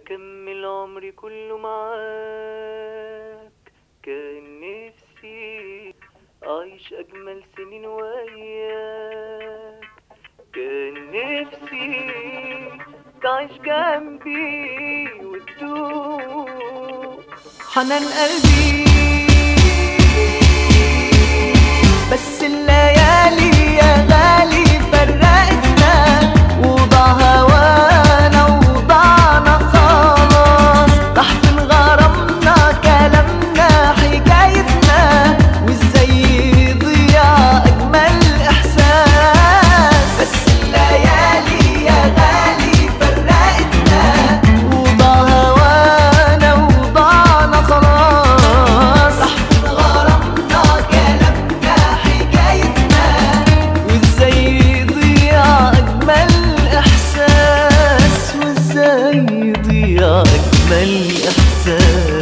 أكمل عمري كله معاك. كان نفسي أعيش أجمل سنين وياك. كان نفسي تعيش جنبي وتدوق حنان قلبي. بس الليالي يا غالي فرقتنا وضاع هوانا وضعنا خلاص. راح فين غرامنا كلامنا حكايتنا وازاي يضيع اجمل احساس. بس الليالي يا غالي فرقتنا وضاع هوانا وضعنا خلاص. راح فين غرامنا كلامنا حكايتنا وازاي يضيع اجمل احساس. وازاي يضيع اجمل احساس.